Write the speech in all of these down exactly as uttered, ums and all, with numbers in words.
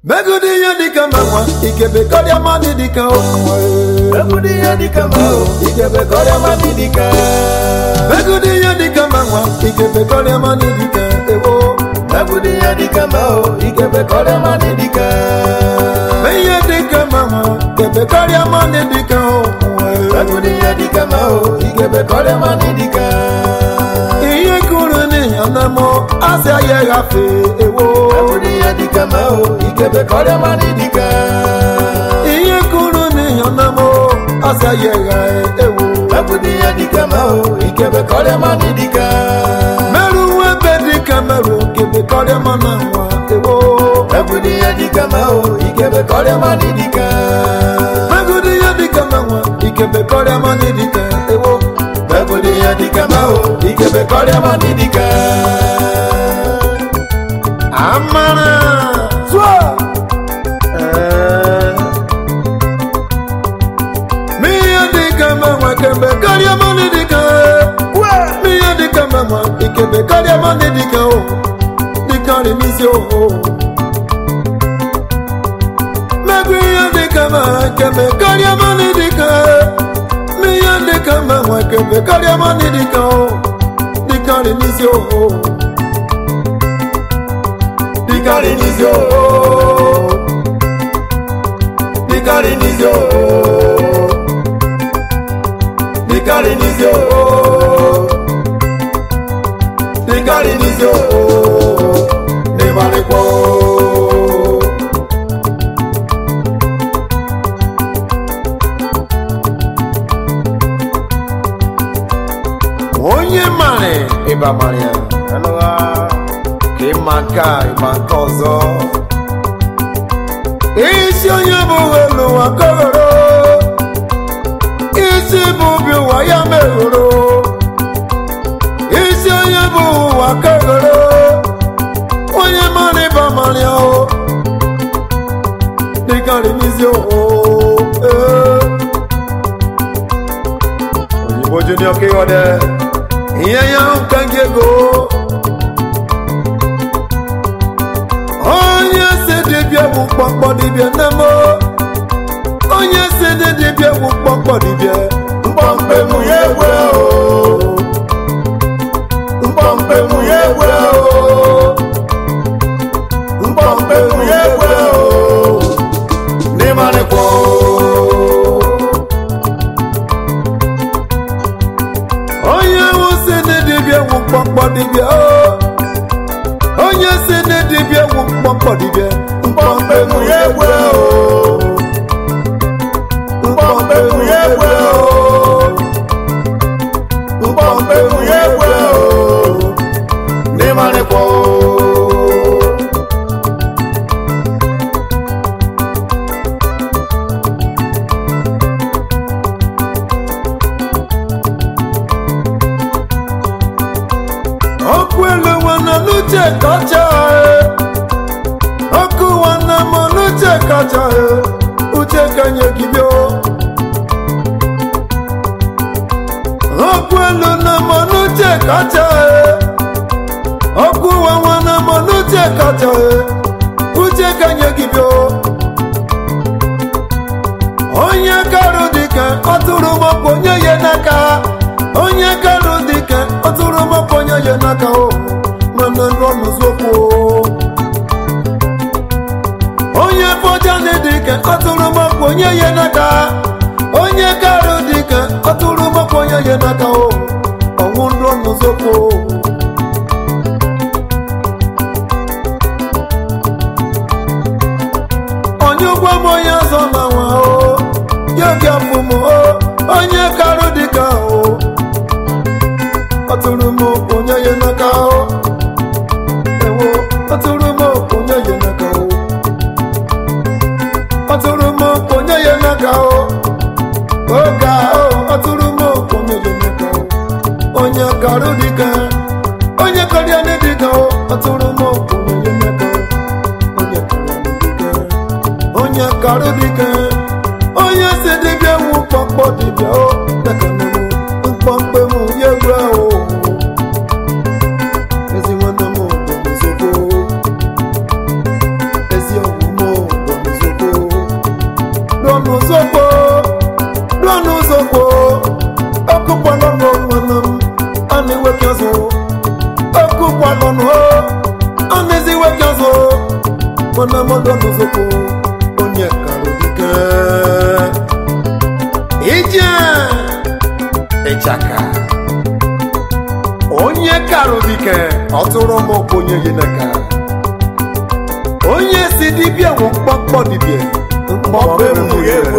Begudi ya dika mama, ikebe kodia mani dika o. Begudi ya dika mama, ikebe kodia mani dika. Begudi ya dika mama, ikebe kodia mani dika ewo. Begudi ya dika mama, ikebe kodia mani dika. Meya dika mama, ikebe kodia mani dika o. Begudi ya dika mama, ikebe kodia mani dika. Iye kuruni anamo, asya ye gafe ewo. Begudi ya dika mama, ikebe kodia mani dika. Iye kuruni anamo, asya ye gafe ewo. Begudi ya dika mama, ikebe kodia mani dika. Meru webe dika meru, ikebe kodia manawa ewo. Begudi ya dika mama, ikebe kodia mani dika. Begudi ya dika mama, ikebe kodia mani dika ewo. Begudi ya dika mama, ikebe kodia mani dika. Amana Swa eh Miya dika mama, ikebe kodia mani dika. Miya dika mama, ikebe kodia mani dika o. Dika remisi o. Miya dika mama, ikebe kodia mani dika. Miya dika mama, ikebe kodia mani dika o. Dika remisi o. Dikarinizio Dikarinizio Dikarinizio Dikarinizio Nevalekwo Onye mane Iba Maria Hello Imanka, imanka ọzọ. Isi onye bụ elu akọrọ. Isi bụ bi ụwa ya merụrụ. Isi onye bụ ụwa akọrọ. Onye mara ịba mara o. Dịka remizi o. Oyinbo Junior Kayode. Ihe ya nka gị ego. Onye se dibia bụ mkpọmkpọ dibia nne m. Onye se de dibia bụ mkpọmkpọ dibia. Mkpọmkpe mụ ya egwe o Mkpọmkpe mụ ya egwe o Mkpọmkpe mụ ya egwe o N'ịmanịkwo Onye wụ se de dibia bụ mkpọmkpọ dibia o. Onye se de dibia bụ mkpọmkpọ dibia. Mkpọmkpe mụ ya egwe o Mkpọmkpe mụ ya egwe o Mkpọmkpe mụ ya egwe o N'ịmanịkwo Ọkụ elu nwana n'uche kacha ọkụ nwana m n'uche kacha uche kanye gị bịa ọkụ elu na m n'uche kacha ọkụ nwa nwana m n'uche kacha uche kanye gị bịa onye karụ dịka ọtụrụ m ọkpụ onye ya n'aka onye karụ dịka ọtụrụ m ọkpụ onye ya n'aka o mana n'ọnụ zokwu onye fọja dịka ọtụrụ m ọkpụ onye ya n'aka onye karụ dịka ọtụrụ m ọkpụ onye ya n'aka o ọnwụ n'ọnụ zokwu onye ụgwọ m onye ọzọ na nwa o ya bịa fụ m o onye karụ dịka o ọtụrụ m onye ya n'aka o ewo ọtụrụ m onye ya n'aka o ọtụrụ m onye ya n'aka o oge ahụ ọtụrụ m onye ya n'aka o onye karụ dịka onye karịa ndị dịka o ọtụrụ m onye ya n'aka o onye karịa ndị dịka onye karụ dịka onye si dịbịa wu mkpọmkpọ dịbịa o dịka m mkpọmkpe m ya egwe o ezi nwanne m bụ nzogbo ezi ọgwụ m memodo n'ụzọkwu onye karụ dike ije ịchaka onye karụ dike ọtụrụ m onye yineka onye si dibịa wụ mkpọmkpọ dibịa mkpọmkpọ egwu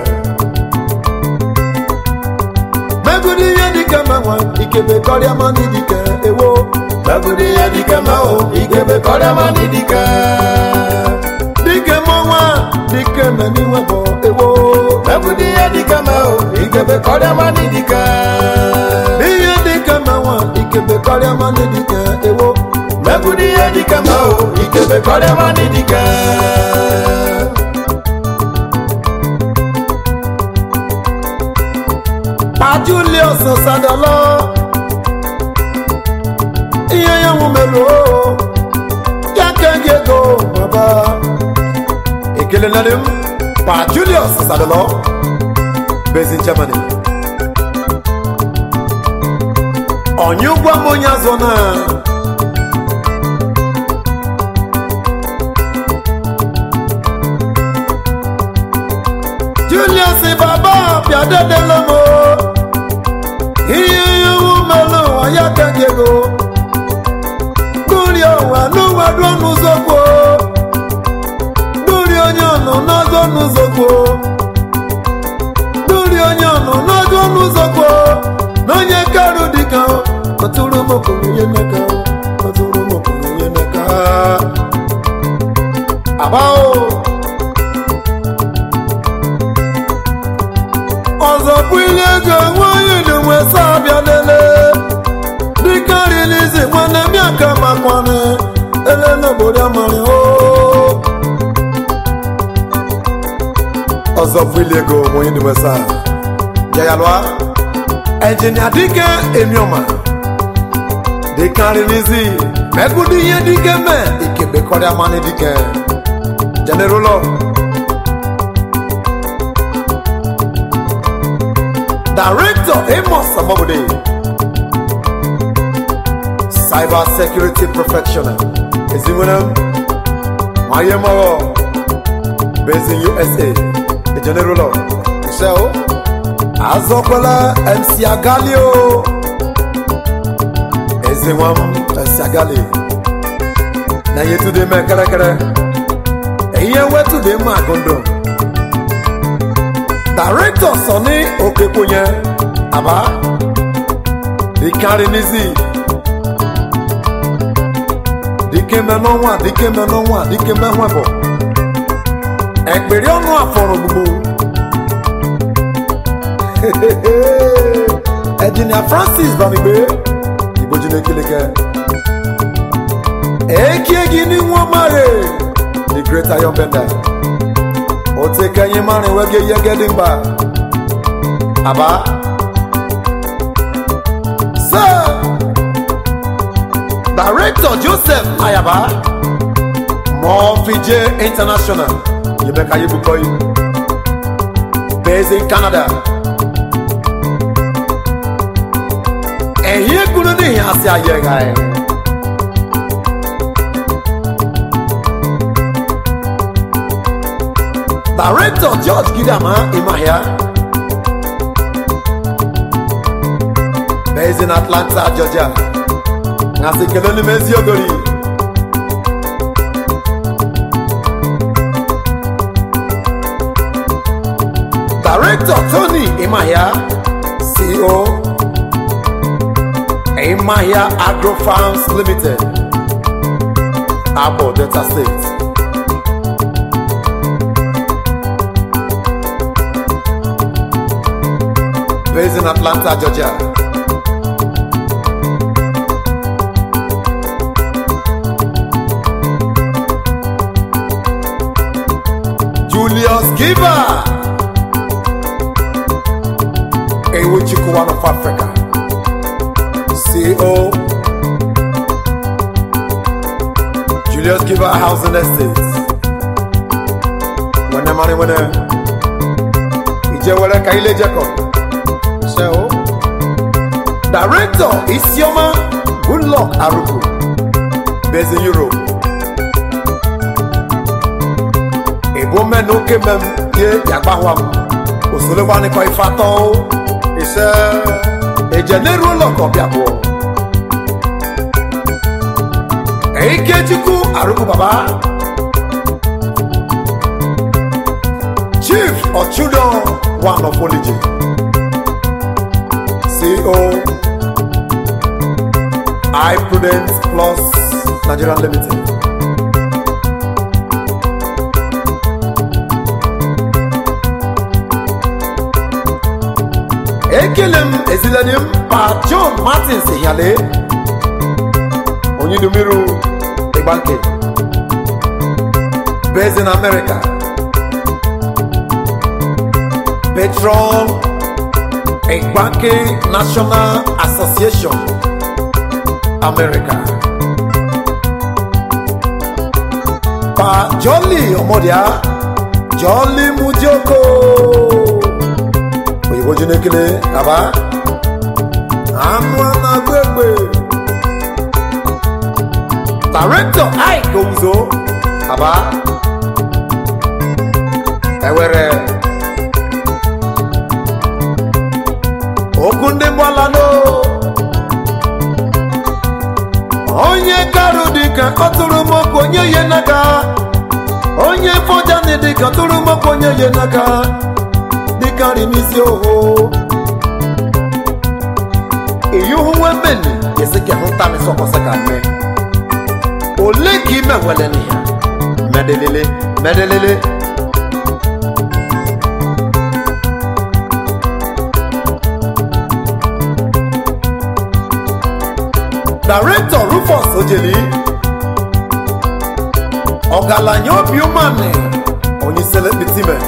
megụrụ ihe dike manwa ikebe kọrịa mani dike ewo megụrụ ihe dike ma o ikebe kọrịa mani dike dike mọnwa dike meniwe bụ ewo megụrụ ihe dike ma o ikebe kọrịa mani dike ihe dike manwa ikebe kọrịa mani dike ewo megụrụ ihe dike ma o ikebe kọrịa mani dike Pa Julius Sadalo ihe ya nwumelu ya ka ego baba ekele na dem Pa Julius Sadalo based in Germany onye ugwa m onye azọ na Julius baba piadedelo mo ihe iwu melu ya ka ego duri owa n'ụwa ruo n'ụzọkwo duri onye ọnụ n'ọzọ n'ụzọkwo duri onye ọnụ n'ọzọ n'ụzọkwo na onye karụ dịka ọtụrụ m okenye neka ọtụrụ m okenye neka abao ọzọ bụ ile ego nwanyị n'onwe sabịa lele dịka rilizi nwanne m aka makwanị ele n'obodo amari o ọzọ bụ ile ego nwanyị n'onwe sa jayalwa engineer dike emioma dịka rilizi megụdụ ihe dike me ikebe kọrịa mani dike general Director Amos Amabode, Cyber Security Professional, Ezinwena Mayemawo, based in U S A, the General So, Azokola M C Agalio, Ezinwam M C Agali, na yetu de me kere kere, eye wetu de ma gondo. Director Sonny Okekunye Aba Dikari Nizi Dike menonwa Dike menonwa Dike menwebo Ekperi ọnụ afọrọ gbugbo Engineer Francis Bamigbe Igbo Jinekileke Eki egi ni nwa mare The Great Iron Bender Oteke yi mari wege yege dimba Aba Sir Director Joseph Ayaba Morfije International Yemeka Yibukoi Based in Canada Ehiye kunu ni hasi ayega Director George Gidama Imahia based in Atlanta, Georgia. Nasi kelele mezi ogori. Director Tony Imahia, C E O Imahia Agro Farms Limited, Abo Delta State. Based in Atlanta, Georgia. Julius Giver, Ewichiku, one of Africa. C E O Julius Giver Housing Estates. When the money when the Ijewele Kaile Jacob. Director Isioma Goodluck Aruku, based in Europe. women okay mem ye yagbahwam osole wani ko ifato ise ejeneru loko biabo Eikechuku Aruku Baba Chief Ochudo one of Oliji C E O I Prudence Plus Nigeria Limited Ekelem Ezilanim Pa John Martins Yale Onyidumiru Igbanke based in America Patron Igbanke National Association America Pa Jolly Omodia Jolly Mujoko Oyibo Junekele Aba Anwa na Gbegbe Director Ike Ouzo Aba Ewere Okunde Mwalano Onye karu dika Oturu moko nye yenaka Onye fojane dika Oturu moko nye yenaka Dika rimisi oho Iyuhu wemeni Yesike huntami soko seka me Ole ki me wele ni ya Medelele, medelele Director Rufus Ojeli Ogalanyo Biumane Oni celebrity me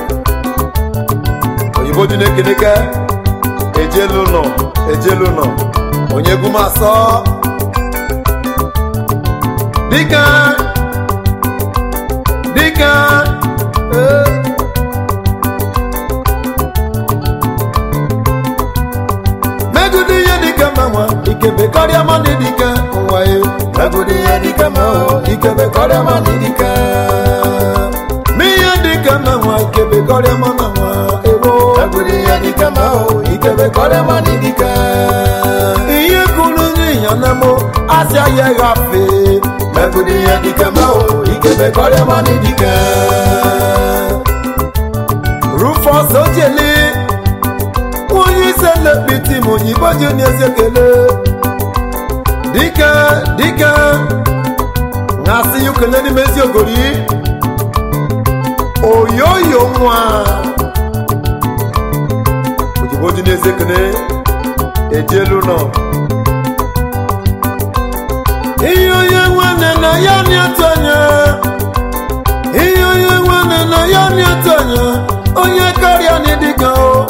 Oyibo Juneke neke Ejelu no, ejelu no Onye gumaso Dika Dika eh. Megudi ye dika mama Ikebe kari amani dika Uwaye Megudi ye dika mama Ikebe kari amani dika Miye dika mama Ikebe kari amani Ewo Megudi ye dika mama Ikebe kari amani dika Iye kulu ni yanamo Asya ye gafe Megudi ye dika mao, ikebe kore mani dika Rufus Ojeli Oyi sele biti monyi baje ni ezekele Dika, dika Nasi yukele ni mezi ogori Oyoyo mwa Ojiboji ni ezekele Ejelu no Iyo ye wane na ya ni atonya Iyo ye wane na ya ni atonya Onye karya ni diga o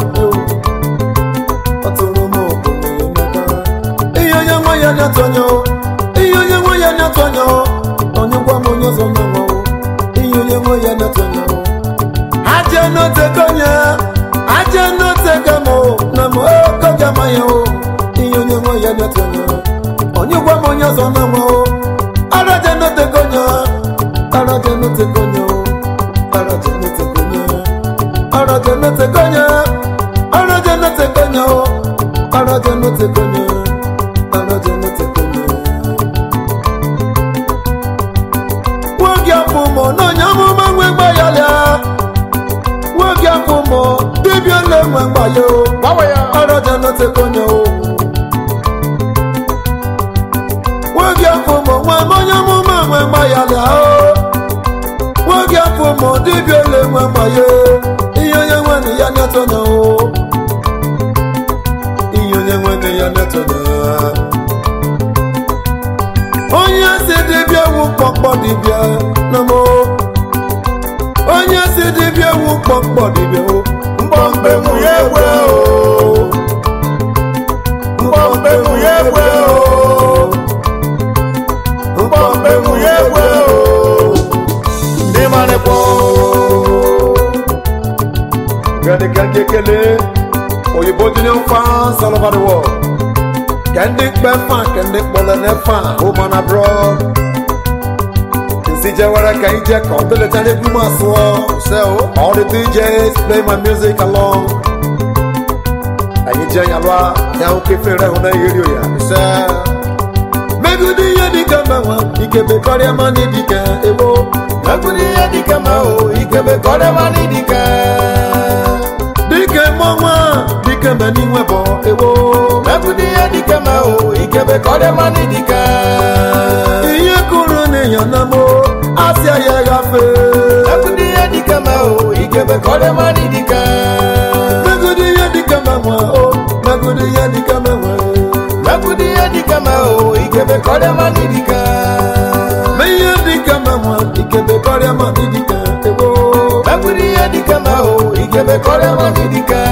Aturu mo kome meka Iyo ye wane ya ni atonya Iyo ye wane ya ni atonya Onye kwa monyo zona mo Iyo ye wane ya ni atonya Aje no te konya Aje no te kamo Namo koja mayo Iyo ye wane ya ni atonya Onye kwa monya zona mo Araje no te konya Araje no te konya Araje no te konya Araje no te konya Araje no te konya Araje no te konya Araje no te konya Wagi afumo no nyamu mangwe bayala Wagi afumo Bibyo le mangwa yo Araje no te konya Wagi afumo Wamonya muma mangwa yala Wagi afumo Dibyo le mangwa yo Iyo ye wani ya netonya o Iyo ye wani ya netonya Onye si dibya wu pokpo dibya Namo Onye si dibya wu pokpo dibya o Mbombe mu yewe o Mbombe mu yewe o Mbombe mu yewe o Nimane po Gani kange kele Oyibo Junior fans all over the world Kendik Befa, Kendik Bolenefa, home and abroad In C J Waraka Ije Kondole Tane Bluma Swan. So all the D Js play my music along. Ayi jẹ́ yàrá ní àwọn kéfé rẹ̀ hùn náà yẹ́rì òyà. Mẹ́gùdí yẹ́ di kama wọn, ìkébé kọ́rí ẹ̀ máa ní dìkẹ́ ewo. Mẹ́gùdí yẹ́ di kama o, ìkébé kọ́rí ẹ̀ máa ní dìkẹ́. Dìkẹ́ mọ́ wọn, dìkẹ́ mẹ́ ní wẹ̀bọ̀ ewo. Mẹ́gùdí yẹ́ di kama o, ìkébé kọ́rí ẹ̀ máa ní dìkẹ́. Iye kúrò nìyàn náà mo, á sì ayẹ gàfé. Mẹ́gùdí yẹ́ di kama o, ìkébé kọ́rí ẹ̀ máa ní dìkẹ́. Mẹ́gùdí yẹ́ di kama wọn o, mẹ́gùdí yẹ́ di kama wọn. Mẹ́gùdí yẹ́ di kama o, ìkébé kọ́rí ẹ̀ máa ní dìkẹ́. Mẹ́yẹ́ di kama wọn, ìkébé kọ́rí ẹ̀ máa ní dìkẹ́ ewo. Mẹ́gùdí yẹ́ di kama o, ìkébé kọ́rí ẹ̀ máa ní dìkẹ́.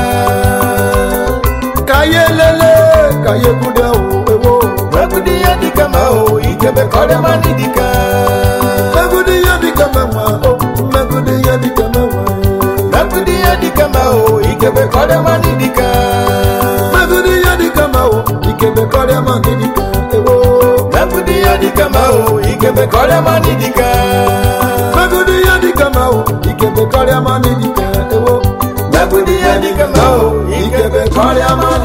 Kàyé lélẹ̀, kàyé kúdẹ̀ o ewo. Mẹ́gùdí yẹ́ di kama o, ìkébé kọ́rí ẹ̀ máa ní dìkẹ́. Mẹ́gùdí yẹ́ di kama wọn o, mẹ́gùdí yẹ́ di kama wọn. Mẹ́gùdí yẹ́ di kama o, ìkébé kọ́rí ẹ̀ máa ní dìkẹ́. Mẹ́gùdí yẹ́ di kama o, ìkébé kọ́rí ẹ̀ máa ní dìkẹ́ ewo. Mẹ́gùdí yẹ́ di kama o, ìkébé kọ́rí ẹ̀ máa ní dìkẹ́. Mẹ́gùdí yẹ́ di kama o, ìkébé kọ́rí ẹ̀ máa ní dìkẹ́ ewo. Mẹ́gùdí yẹ́ di kama o, ìkébé kọ́rí ẹ̀ máa